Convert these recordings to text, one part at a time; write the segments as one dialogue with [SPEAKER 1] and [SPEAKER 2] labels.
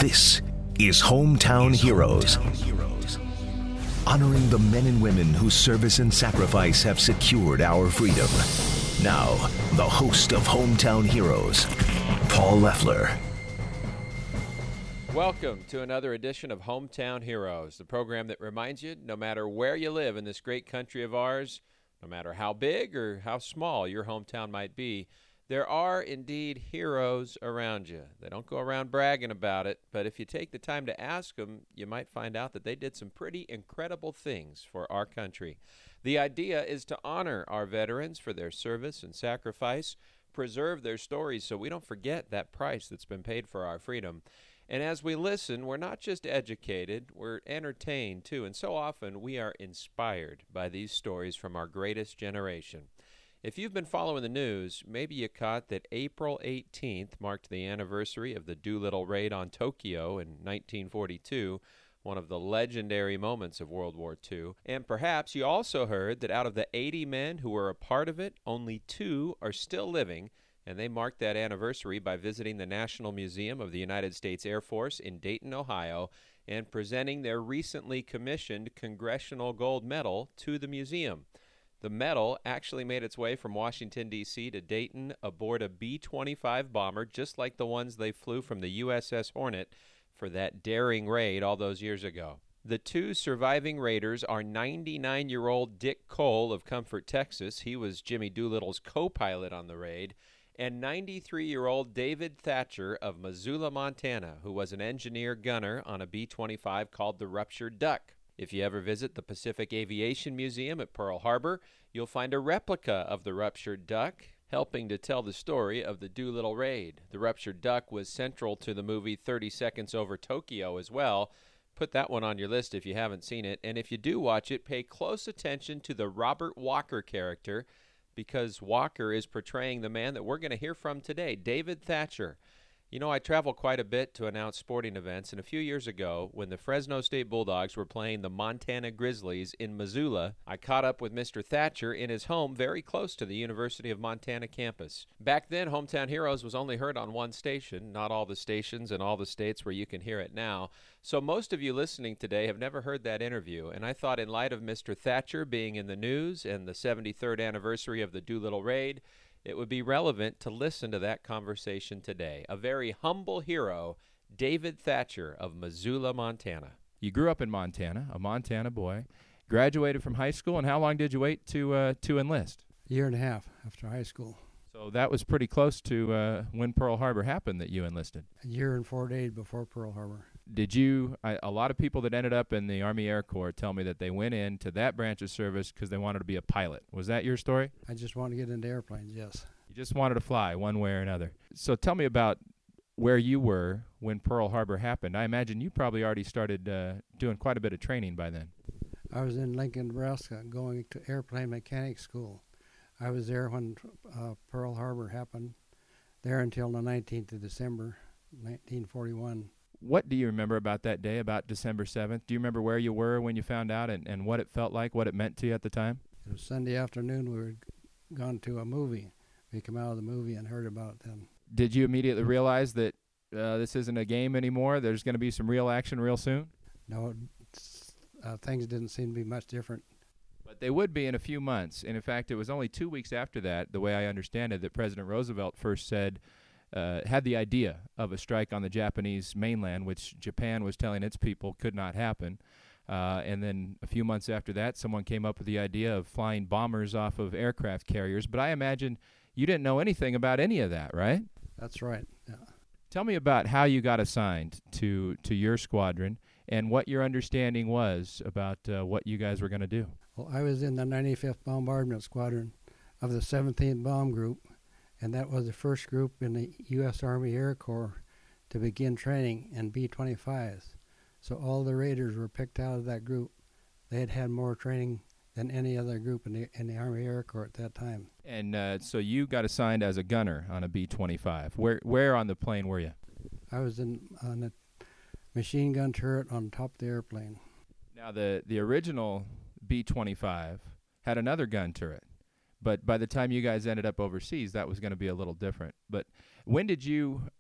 [SPEAKER 1] This is Hometown Heroes. Honoring the men and women whose service and sacrifice have secured our freedom. Now, the host of Hometown Heroes, Paul Leffler.
[SPEAKER 2] Welcome to another edition of Hometown Heroes, the program that reminds you, no matter where you live in this great country of ours, no matter how big or how small your hometown might be, there are indeed heroes around you. They don't go around bragging about it, but if you take the time to ask them, you might find out that they did some pretty incredible things for our country. The idea is to honor our veterans for their service and sacrifice, preserve their stories so we don't forget that price that's been paid for our freedom. And as we listen, we're not just educated, we're entertained too, and so often we are inspired by these stories from our greatest generation. If you've been following the news, maybe you caught that April 18th marked the anniversary of the Doolittle Raid on Tokyo in 1942, one of the legendary moments of World War II. And perhaps you also heard that out of the 80 men who were a part of it, only 2 are still living, and they marked that anniversary by visiting the National Museum of the United States Air Force in Dayton, Ohio, and presenting their recently commissioned Congressional Gold Medal to the museum. The medal actually made its way from Washington, D.C. to Dayton aboard a B-25 bomber, just like the ones they flew from the USS Hornet for that daring raid all those years ago. The 2 surviving raiders are 99-year-old Dick Cole of Comfort, Texas. He was Jimmy Doolittle's co-pilot on the raid. And 93-year-old David Thatcher of Missoula, Montana, who was an engineer gunner on a B-25 called the Ruptured Duck. If you ever visit the Pacific Aviation Museum at Pearl Harbor, you'll find a replica of the Ruptured Duck, helping to tell the story of the Doolittle Raid. The Ruptured Duck was central to the movie 30 Seconds Over Tokyo as well. Put that one on your list if you haven't seen it. And if you do watch it, pay close attention to the Robert Walker character, because Walker is portraying the man that we're going to hear from today, David Thatcher. You know, I travel quite a bit to announce sporting events, and a few years ago, when the Fresno State Bulldogs were playing the Montana Grizzlies in Missoula, I caught up with Mr. Thatcher in his home very close to the University of Montana campus. Back then, Hometown Heroes was only heard on one station, not all the stations in all the states where you can hear it now. So most of you listening today have never heard that interview, and I thought in light of Mr. Thatcher being in the news and the 73rd anniversary of the Doolittle Raid, it would be relevant to listen to that conversation today. A very humble hero, David Thatcher of Missoula, Montana. You grew up in Montana, a Montana boy, graduated from high school, and how long did you wait to enlist?
[SPEAKER 3] A year and a half after high school.
[SPEAKER 2] So that was pretty close to when Pearl Harbor happened that you enlisted.
[SPEAKER 3] A year and 4 days before Pearl Harbor.
[SPEAKER 2] Did you, a lot of people that ended up in the Army Air Corps tell me that they went into that branch of service because they wanted to be a pilot. Was that your story?
[SPEAKER 3] I just wanted to get into airplanes, yes.
[SPEAKER 2] You just wanted to fly one way or another. So tell me about where you were when Pearl Harbor happened. I imagine you probably already started doing quite a bit of training by then.
[SPEAKER 3] I was in Lincoln, Nebraska, going to airplane mechanic school. I was there when Pearl Harbor happened, there until the 19th of December, 1941.
[SPEAKER 2] What do you remember about that day, about December 7th? Do you remember where you were when you found out and what it felt like, what it meant to you at the time?
[SPEAKER 3] It was Sunday afternoon. We were gone to a movie. We came out of the movie and heard about it then.
[SPEAKER 2] Did you immediately realize that this isn't a game anymore? There's going to be some real action real soon?
[SPEAKER 3] No, things didn't seem to be much different.
[SPEAKER 2] But they would be in a few months. And in fact, it was only 2 weeks after that, the way I understand it, that President Roosevelt first said, had the idea of a strike on the Japanese mainland, which Japan was telling its people could not happen. And then a few months after that, someone came up with the idea of flying bombers off of aircraft carriers. But I imagine you didn't know anything about any of that, right?
[SPEAKER 3] That's right, yeah.
[SPEAKER 2] Tell me about how you got assigned to your squadron and what your understanding was about what you guys were going to do.
[SPEAKER 3] Well, I was in the 95th Bombardment Squadron of the 17th Bomb Group, and that was the first group in the U.S. Army Air Corps to begin training in B-25s. So all the Raiders were picked out of that group. They had had more training than any other group in the Army Air Corps at that time.
[SPEAKER 2] And so you got assigned as a gunner on a B-25. Where on the plane were you?
[SPEAKER 3] I was on a machine gun turret on top of the airplane.
[SPEAKER 2] Now, the original B-25 had another gun turret. But by the time you guys ended up overseas, that was going to be a little different. But when did you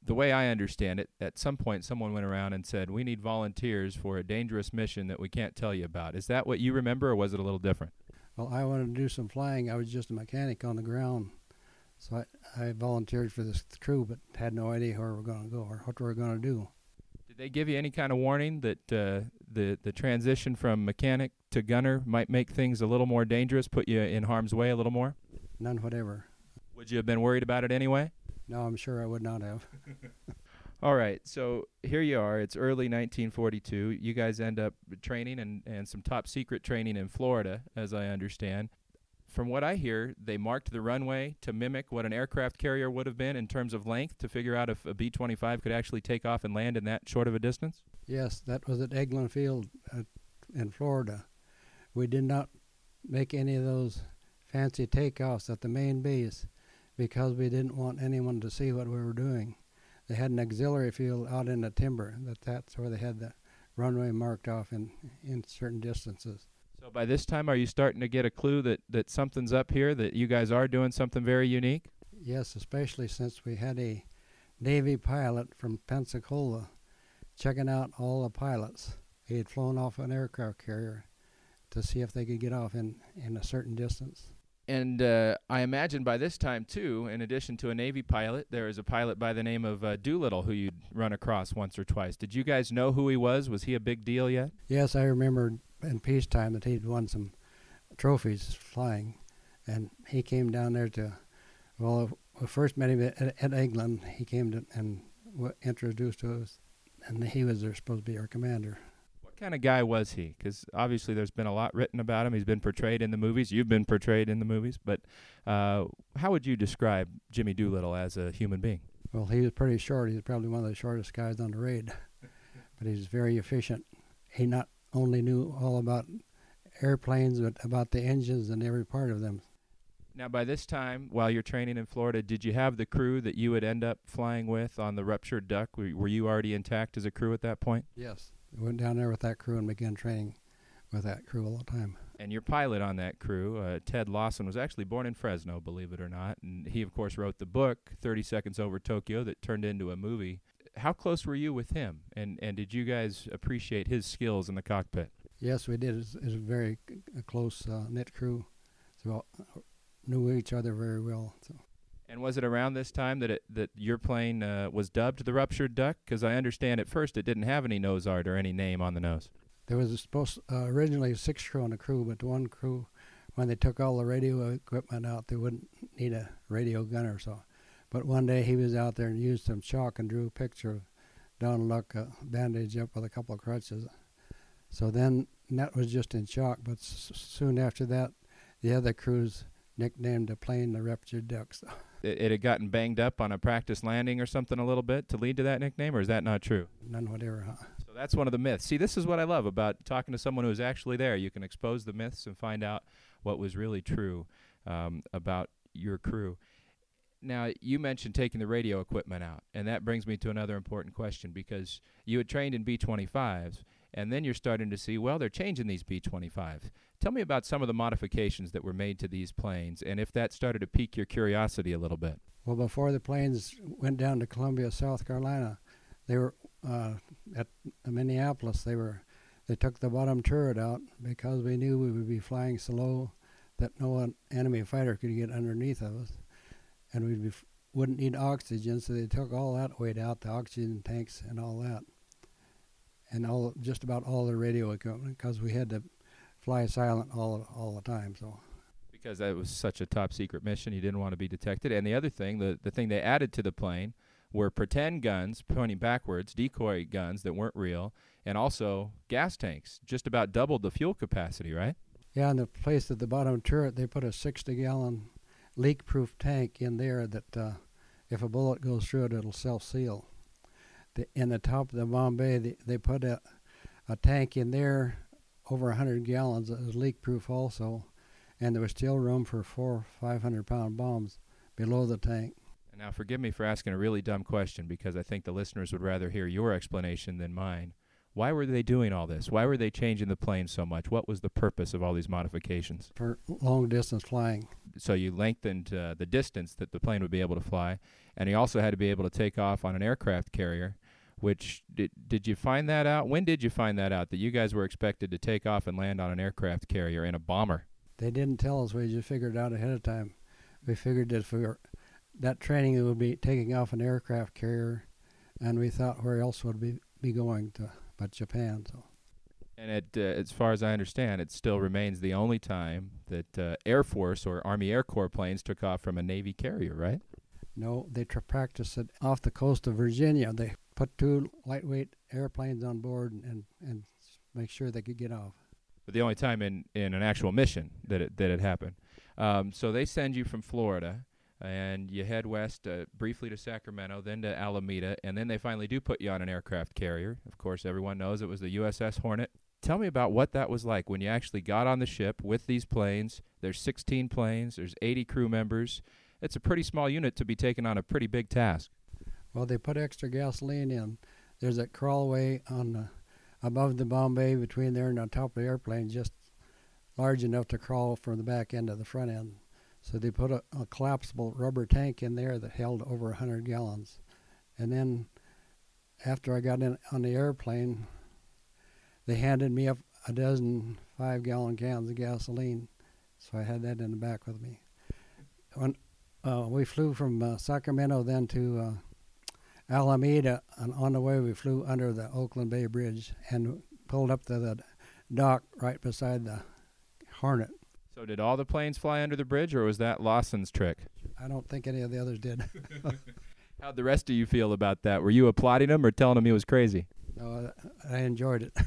[SPEAKER 4] the way I understand it, at some point someone went around and said, we need volunteers for a dangerous mission that we can't tell you about. Is that what you remember, or was it a little different?
[SPEAKER 3] Well, I wanted to do some flying. I was just a mechanic on the ground. So I volunteered for this crew, but had no idea where we were going to go or what we were going to do.
[SPEAKER 4] Did they give you any kind of warning that the transition from mechanic to gunner might make things a little more dangerous, put you in harm's way a little more?
[SPEAKER 3] None whatever.
[SPEAKER 4] Would you have been worried about it anyway?
[SPEAKER 3] No, I'm sure I would not have.
[SPEAKER 4] All right, so here you are. It's early 1942. You guys end up training and some top secret training in Florida, as I understand. From what I hear, they marked the runway to mimic what an aircraft carrier would have been in terms of length to figure out if a B-25 could actually take off and land in that short of a distance?
[SPEAKER 3] Yes, that was at Eglin Field in Florida. We did not make any of those fancy takeoffs at the main base because we didn't want anyone to see what we were doing. They had an auxiliary field out in the timber. That's where they had the runway marked off in certain distances.
[SPEAKER 4] So by this time, are you starting to get a clue that something's up here, that you guys are doing something very unique?
[SPEAKER 3] Yes, especially since we had a Navy pilot from Pensacola checking out all the pilots. He had flown off an aircraft carrier to see if they could get off in a certain distance.
[SPEAKER 4] And I imagine by this time, too, in addition to a Navy pilot, there is a pilot by the name of Doolittle who you'd run across once or twice. Did you guys know who he was? Was he a big deal yet?
[SPEAKER 3] Yes, I remember in peacetime that he'd won some trophies flying. And he came down there we first met him at Eglin. He came and introduced to us, and he was supposed to be our commander.
[SPEAKER 4] What kind of guy was he? Because obviously there's been a lot written about him. He's been portrayed in the movies. You've been portrayed in the movies. But how would you describe Jimmy Doolittle as a human being?
[SPEAKER 3] Well, he was pretty short. He was probably one of the shortest guys on the raid. But he was very efficient. He not only knew all about airplanes, but about the engines and every part of them.
[SPEAKER 4] Now, by this time, while you're training in Florida, did you have the crew that you would end up flying with on the Ruptured Duck? Were you already intact as a crew at that point?
[SPEAKER 3] Yes. We went down there with that crew and began training with that crew all the time.
[SPEAKER 4] And your pilot on that crew, Ted Lawson, was actually born in Fresno, believe it or not. And he, of course, wrote the book, 30 Seconds Over Tokyo, that turned into a movie. How close were you with him? And did you guys appreciate his skills in the cockpit?
[SPEAKER 3] Yes, we did. It was a very close knit crew. So knew each other very well. So.
[SPEAKER 4] And was it around this time that your plane was dubbed the Ruptured Duck? Because I understand at first it didn't have any nose art or any name on the nose.
[SPEAKER 3] There was supposed originally 6 crew on the crew, but the one crew, when they took all the radio equipment out, they wouldn't need a radio gunner. So, but one day he was out there and used some chalk and drew a picture of Don Luck, bandaged up with a couple of crutches. So then that was just in chalk. But soon after that, the other crews nicknamed the plane the Ruptured Ducks.
[SPEAKER 4] It had gotten banged up on a practice landing or something a little bit to lead to that nickname, or is that not true?
[SPEAKER 3] None whatever, huh?
[SPEAKER 4] So that's one of the myths. See, this is what I love about talking to someone who's actually there. You can expose the myths and find out what was really true about your crew. Now, you mentioned taking the radio equipment out, and that brings me to another important question, because you had trained in B-25s, and then you're starting to see, well, they're changing these B-25s. Tell me about some of the modifications that were made to these planes, and if that started to pique your curiosity a little bit.
[SPEAKER 3] Well, before the planes went down to Columbia, South Carolina, they were at Minneapolis. They took the bottom turret out because we knew we would be flying so low that no enemy fighter could get underneath of us, and we wouldn't need oxygen. So they took all that weight out, the oxygen tanks and all that, and just about all the radio equipment, because we had to fly silent all the time. So.
[SPEAKER 4] Because that was such a top secret mission, you didn't want to be detected. And the other thing, the thing they added to the plane were pretend guns pointing backwards, decoy guns that weren't real, and also gas tanks, just about doubled the fuel capacity, right?
[SPEAKER 3] Yeah, in the place at the bottom turret, they put a 60-gallon leak-proof tank in there that if a bullet goes through it, it'll self-seal. In the top of the bomb bay, they put a tank in there, over 100 gallons, that was leak-proof also, and there was still room for 4 500-pound bombs below the tank.
[SPEAKER 4] And now forgive me for asking a really dumb question, because I think the listeners would rather hear your explanation than mine. Why were they doing all this? Why were they changing the plane so much? What was the purpose of all these modifications?
[SPEAKER 3] For long-distance flying.
[SPEAKER 4] So you lengthened the distance that the plane would be able to fly, and you also had to be able to take off on an aircraft carrier, which did you find that out? When did you find that out, that you guys were expected to take off and land on an aircraft carrier in a bomber?
[SPEAKER 3] They didn't tell us. We just figured it out ahead of time. We figured that for that training, it would be taking off an aircraft carrier, and we thought where else would we be going to but Japan. So.
[SPEAKER 4] And as far as I understand, it still remains the only time that Air Force or Army Air Corps planes took off from a Navy carrier, right?
[SPEAKER 3] No, they practiced it off the coast of Virginia. They put 2 lightweight airplanes on board and make sure they could get off.
[SPEAKER 4] But the only time in an actual mission that it happened. So they send you from Florida, and you head west briefly to Sacramento, then to Alameda, and then they finally do put you on an aircraft carrier. Of course, everyone knows it was the USS Hornet. Tell me about what that was like when you actually got on the ship with these planes. There's 16 planes. There's 80 crew members. It's a pretty small unit to be taking on a pretty big task.
[SPEAKER 3] Well, they put extra gasoline in. There's a crawlway on above the bomb bay between there and on top of the airplane, just large enough to crawl from the back end to the front end. So they put a collapsible rubber tank in there that held over 100 gallons. And then after I got in on the airplane, they handed me up a dozen 5-gallon cans of gasoline. So I had that in the back with me. When we flew from Sacramento then to Alameda, and on the way we flew under the Oakland Bay Bridge and pulled up to the dock right beside the Hornet.
[SPEAKER 4] So did all the planes fly under the bridge, or was that Lawson's trick?
[SPEAKER 3] I don't think any of the others did.
[SPEAKER 4] How'd the rest of you feel about that? Were you applauding him or telling him he was crazy?
[SPEAKER 3] No, I enjoyed it.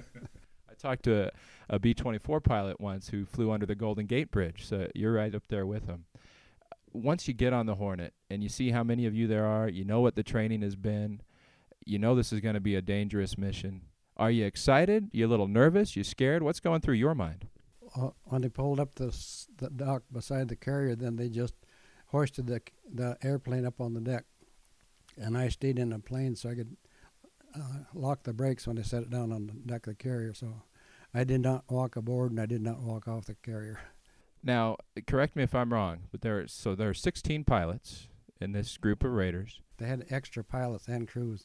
[SPEAKER 4] I talked to a B-24 pilot once who flew under the Golden Gate Bridge, so you're right up there with him. Once you get on the Hornet and you see how many of you there are, you know what the training has been, you know this is going to be a dangerous mission. Are you excited? You a little nervous? You scared? What's going through your mind?
[SPEAKER 3] When they pulled up the dock beside the carrier, then they just hoisted the airplane up on the deck. And I stayed in the plane so I could lock the brakes when they set it down on the deck of the carrier. So I did not walk aboard and I did not walk off the carrier.
[SPEAKER 4] Now, correct me if I'm wrong, but there are 16 pilots in this group of Raiders.
[SPEAKER 3] They had extra pilots and crews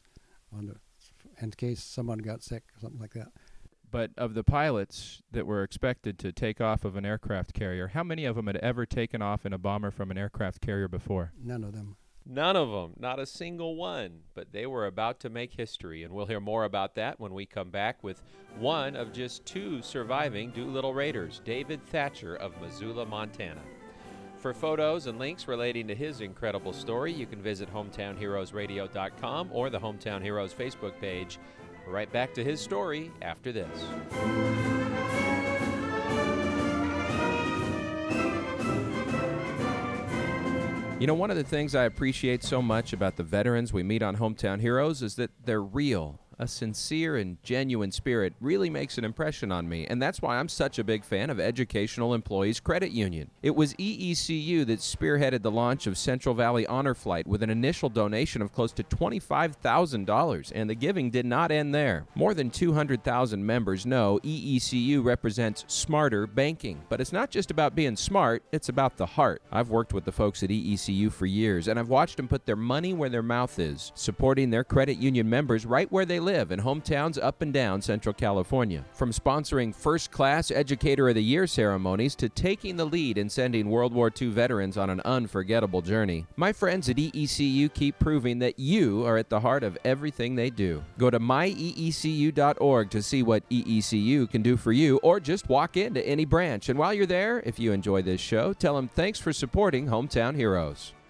[SPEAKER 3] in case someone got sick or something like that.
[SPEAKER 4] But of the pilots that were expected to take off of an aircraft carrier, how many of them had ever taken off in a bomber from an aircraft carrier before?
[SPEAKER 3] None of them.
[SPEAKER 2] None of them, not a single one. But they were about to make history, and we'll hear more about that when we come back with one of just 2 surviving Doolittle Raiders, David Thatcher of Missoula, Montana. For photos and links relating to his incredible story, you can visit HometownHeroesRadio.com or the Hometown Heroes Facebook page. Right back to his story after this. You know, one of the things I appreciate so much about the veterans we meet on Hometown Heroes is that they're real. A sincere and genuine spirit really makes an impression on me, and that's why I'm such a big fan of Educational Employees Credit Union. It was EECU that spearheaded the launch of Central Valley Honor Flight with an initial donation of close to $25,000, and the giving did not end there. More than 200,000 members know EECU represents smarter banking, but it's not just about being smart, it's about the heart. I've worked with the folks at EECU for years, and I've watched them put their money where their mouth is, supporting their credit union members right where they live in hometowns up and down Central California. From sponsoring first-class Educator of the Year ceremonies to taking the lead in sending World War II veterans on an unforgettable journey, my friends at EECU keep proving that you are at the heart of everything they do. Go to myeecu.org to see what EECU can do for you, or just walk into any branch. And while you're there, if you enjoy this show, tell them thanks for supporting Hometown Heroes.